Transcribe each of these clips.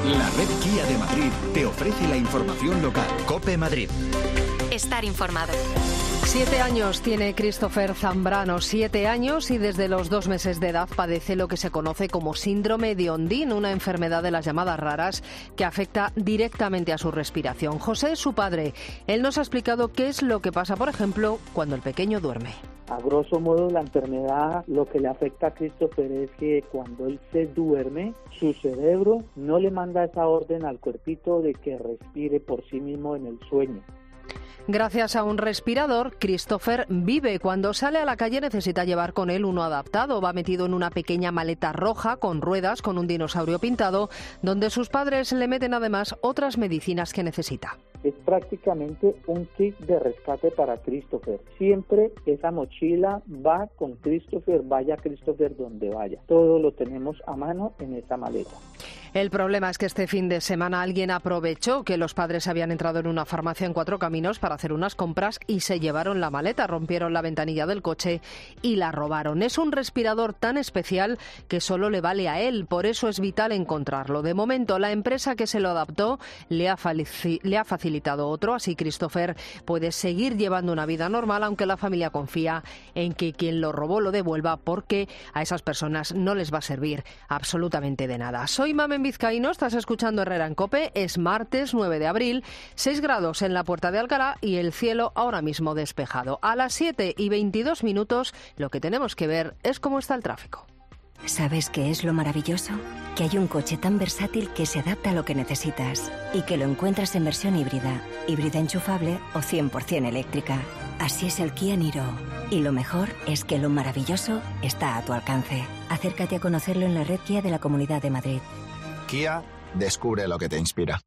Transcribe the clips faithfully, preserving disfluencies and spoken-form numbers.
La red Kia de Madrid te ofrece la información local. COPE Madrid. Estar informado. Siete años tiene Christopher Zambrano, siete años y desde los dos meses de edad padece lo que se conoce como síndrome de Ondín, una enfermedad de las llamadas raras que afecta directamente a su respiración. José es su padre. Él nos ha explicado qué es lo que pasa, por ejemplo, cuando el pequeño duerme. A grosso modo, la enfermedad lo que le afecta a Christopher es que cuando él se duerme, su cerebro no le manda esa orden al cuerpito de que respire por sí mismo en el sueño. Gracias a un respirador, Christopher vive. Cuando sale a la calle necesita llevar con él uno adaptado. Va metido en una pequeña maleta roja con ruedas, con un dinosaurio pintado, donde sus padres le meten además otras medicinas que necesita. Es prácticamente un kit de rescate para Christopher. Siempre esa mochila va con Christopher, vaya Christopher donde vaya. Todo lo tenemos a mano en esa maleta. El problema es que este fin de semana alguien aprovechó que los padres habían entrado en una farmacia en Cuatro Caminos para hacer unas compras y se llevaron la maleta, rompieron la ventanilla del coche y la robaron. Es un respirador tan especial que solo le vale a él, por eso es vital encontrarlo. De momento, la empresa que se lo adaptó le ha, le ha facilitado otro, así Christopher puede seguir llevando una vida normal, aunque la familia confía en que quien lo robó lo devuelva, porque a esas personas no les va a servir absolutamente de nada. Soy Mamen Vizcaíno, estás escuchando Herrera en COPE, es martes nueve de abril, seis grados en la Puerta de Alcalá y el cielo ahora mismo despejado. A las siete y veintidós minutos lo que tenemos que ver es cómo está el tráfico. ¿Sabes qué es lo maravilloso? Que hay un coche tan versátil que se adapta a lo que necesitas y que lo encuentras en versión híbrida, híbrida enchufable o cien por ciento eléctrica. Así es el Kia Niro. Y lo mejor es que lo maravilloso está a tu alcance. Acércate a conocerlo en la red Kia de la Comunidad de Madrid. Kia, descubre lo que te inspira.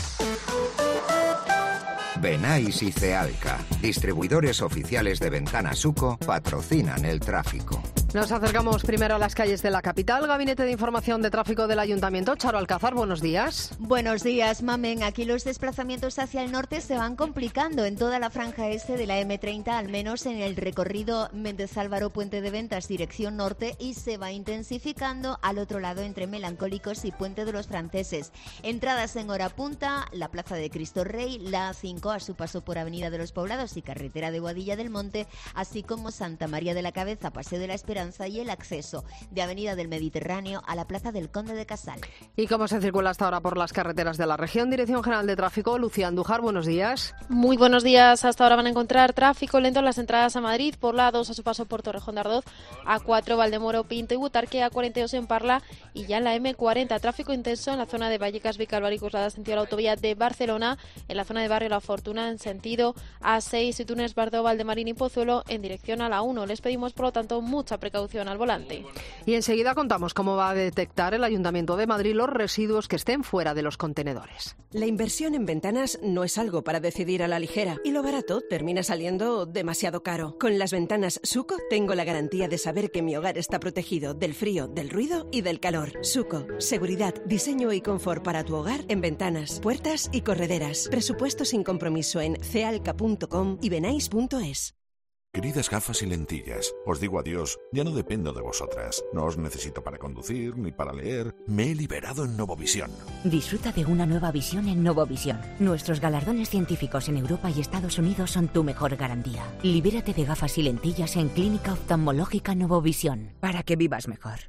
Benais y Cealca, distribuidores oficiales de Ventanas Suco, patrocinan el tráfico. Nos acercamos primero a las calles de la capital. Gabinete de Información de Tráfico del Ayuntamiento. Charo Alcázar, buenos días. Buenos días, Mamen. Aquí los desplazamientos hacia el norte se van complicando en toda la franja este de la eme treinta, al menos en el recorrido Méndez Álvaro Puente de Ventas, dirección norte, y se va intensificando al otro lado entre Melancólicos y Puente de los Franceses. Entradas en hora punta, la Plaza de Cristo Rey, la A cinco a su paso por Avenida de los Poblados y Carretera de Boadilla del Monte, así como Santa María de la Cabeza, Paseo de la Esperanza, y el acceso de Avenida del Mediterráneo a la Plaza del Conde de Casal. ¿Y cómo se circula hasta ahora por las carreteras de la región? Dirección General de Tráfico, Lucía Andújar, buenos días. Muy buenos días. Hasta ahora van a encontrar tráfico lento en las entradas a Madrid, por la A dos a su paso por Torrejón de Ardoz, A cuatro Valdemoro, Pinto y Butarque, A cuarenta y dos en Parla y ya en la eme cuarenta. Tráfico intenso en la zona de Vallecas, Vicálvaro y Coslada, sentido la autovía de Barcelona, en la zona de Barrio La Fortuna, en sentido A seis y Túnez, Bardó, Valdemarín y Pozuelo, en dirección a la uno. Les pedimos, por lo tanto, mucha precaución al volante. Y enseguida contamos cómo va a detectar el Ayuntamiento de Madrid los residuos que estén fuera de los contenedores. La inversión en ventanas no es algo para decidir a la ligera y lo barato termina saliendo demasiado caro. Con las ventanas Suco tengo la garantía de saber que mi hogar está protegido del frío, del ruido y del calor. Suco, seguridad, diseño y confort para tu hogar en ventanas, puertas y correderas. Presupuesto sin compromiso en cealca punto com y benais punto es. Queridas gafas y lentillas, os digo adiós, ya no dependo de vosotras. No os necesito para conducir ni para leer. Me he liberado en Novovisión. Disfruta de una nueva visión en Novovisión. Nuestros galardones científicos en Europa y Estados Unidos son tu mejor garantía. Libérate de gafas y lentillas en Clínica Oftalmológica Novovisión, para que vivas mejor.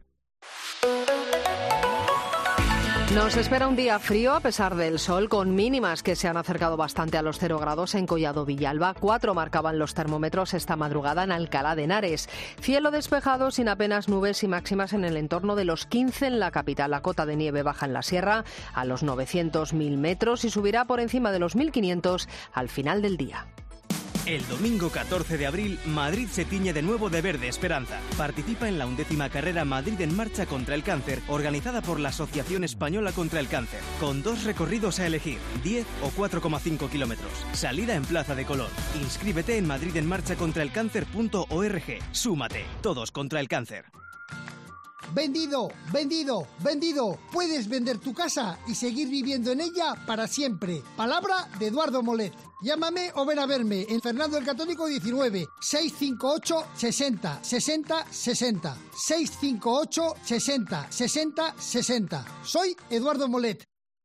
Nos espera un día frío a pesar del sol, con mínimas que se han acercado bastante a los cero grados en Collado Villalba. Cuatro marcaban los termómetros esta madrugada en Alcalá de Henares. Cielo despejado, sin apenas nubes y máximas en el entorno de los quince en la capital. La cota de nieve baja en la sierra a los novecientos mil metros y subirá por encima de los mil quinientos al final del día. El domingo catorce de abril, Madrid se tiñe de nuevo de verde esperanza. Participa en la undécima carrera Madrid en Marcha contra el Cáncer, organizada por la Asociación Española contra el Cáncer, con dos recorridos a elegir, diez o cuatro coma cinco kilómetros. Salida en Plaza de Colón. Inscríbete en madrid en marcha contra el cáncer punto org. Súmate, todos contra el cáncer. Vendido, vendido, vendido. Puedes vender tu casa y seguir viviendo en ella para siempre. Palabra de Eduardo Molet. Llámame o ven a verme en Fernando el Católico diecinueve, seiscientos cincuenta y ocho, sesenta, sesenta, sesenta. seiscientos cincuenta y ocho, sesenta, sesenta, sesenta. Soy Eduardo Molet.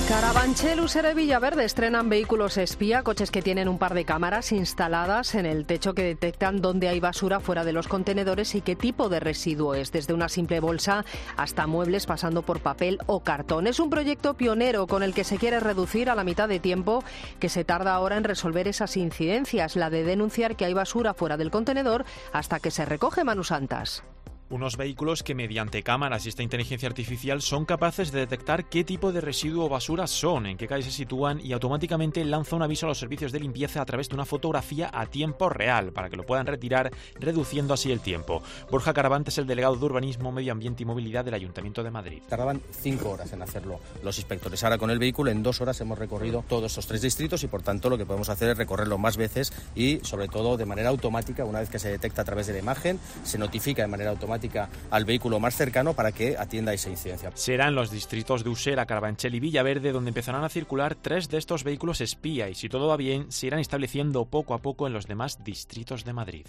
Carabanchel, Usera y Villaverde estrenan vehículos espía, coches que tienen un par de cámaras instaladas en el techo que detectan dónde hay basura fuera de los contenedores y qué tipo de residuo es, desde una simple bolsa hasta muebles pasando por papel o cartón. Es un proyecto pionero con el que se quiere reducir a la mitad de tiempo que se tarda ahora en resolver esas incidencias, la de denunciar que hay basura fuera del contenedor hasta que se recoge. Manu Santas. Unos vehículos que mediante cámaras y esta inteligencia artificial son capaces de detectar qué tipo de residuo o basura son, en qué calle se sitúan y automáticamente lanza un aviso a los servicios de limpieza a través de una fotografía a tiempo real para que lo puedan retirar, reduciendo así el tiempo. Borja Caravante es el delegado de Urbanismo, Medio Ambiente y Movilidad del Ayuntamiento de Madrid. Tardaban cinco horas en hacerlo los inspectores. Ahora con el vehículo en dos horas hemos recorrido todos estos tres distritos y por tanto lo que podemos hacer es recorrerlo más veces y sobre todo de manera automática. Una vez que se detecta a través de la imagen, se notifica de manera automática al vehículo más cercano para que atienda esa incidencia. Serán los distritos de Usera, Carabanchel y Villaverde donde empezarán a circular tres de estos vehículos espía y, si todo va bien, se irán estableciendo poco a poco en los demás distritos de Madrid.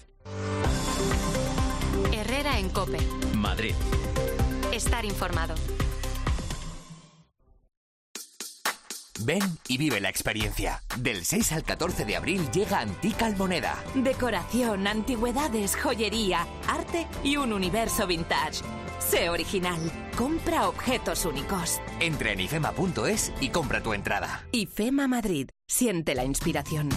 Herrera en COPE. Madrid. Estar informado. Ven y vive la experiencia. Del seis al catorce de abril llega Antica Almoneda. Decoración, antigüedades, joyería, arte y un universo vintage. Sé original. Compra objetos únicos. Entra en ifema punto es y compra tu entrada. IFEMA Madrid. Siente la inspiración.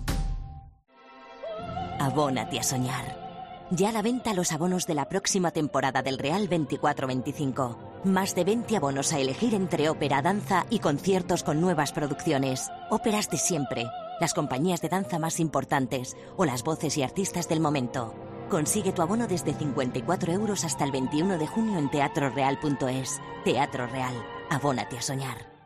Abónate a soñar. Ya a la venta los abonos de la próxima temporada del Real veinticuatro veinticinco. Más de veinte abonos a elegir entre ópera, danza y conciertos con nuevas producciones. Óperas de siempre, las compañías de danza más importantes o las voces y artistas del momento. Consigue tu abono desde cincuenta y cuatro euros hasta el veintiuno de junio en teatro real punto es. Teatro Real. Abónate a soñar.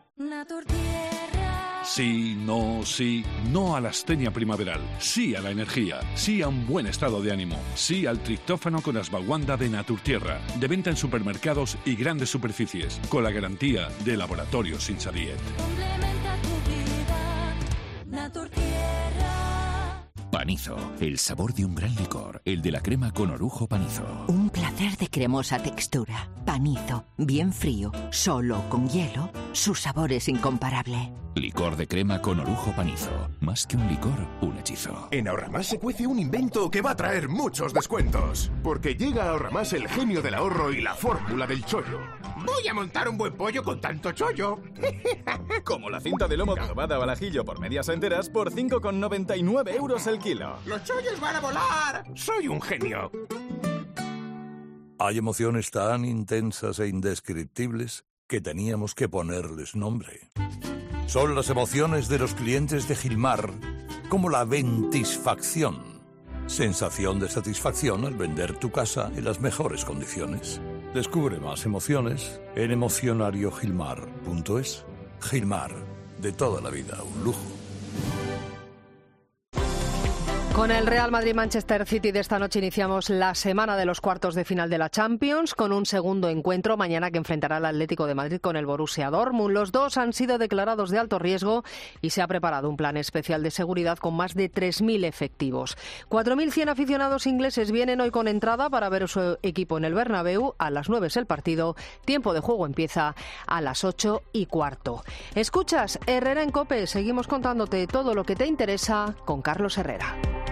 Sí, no, sí, no a la astenia primaveral, sí a la energía, sí a un buen estado de ánimo, sí al triptófano con Ashwagandha de Naturtierra, de venta en supermercados y grandes superficies, con la garantía de Laboratorios Insadiet. Complementa tu vida, Naturtierra. Panizo, el sabor de un gran licor, el de la crema con orujo Panizo. Un placer de cremosa textura. Panizo, bien frío, solo con hielo, su sabor es incomparable. Licor de crema con orujo Panizo. Más que un licor, un hechizo. En Ahorramás se cuece un invento que va a traer muchos descuentos. Porque llega a Ahorramás el genio del ahorro y la fórmula del chollo. Voy a montar un buen pollo con tanto chollo. Como la cinta de lomo adobada al ajillo por medias enteras por cinco con noventa y nueve euros el kilo. ¡Los chollos van a volar! ¡Soy un genio! Hay emociones tan intensas e indescriptibles que teníamos que ponerles nombre. Son las emociones de los clientes de Gilmar, como la ventisfacción. Sensación de satisfacción al vender tu casa en las mejores condiciones. Descubre más emociones en emocionario gilmar punto es. Gilmar, de toda la vida, un lujo. Con el Real Madrid-Manchester City de esta noche iniciamos la semana de los cuartos de final de la Champions con un segundo encuentro mañana que enfrentará al Atlético de Madrid con el Borussia Dortmund. Los dos han sido declarados de alto riesgo y se ha preparado un plan especial de seguridad con más de tres mil efectivos. cuatro mil cien aficionados ingleses vienen hoy con entrada para ver su equipo en el Bernabéu. A las nueve es el partido. Tiempo de juego empieza a las ocho y cuarto. Escuchas Herrera en COPE. Seguimos contándote todo lo que te interesa con Carlos Herrera.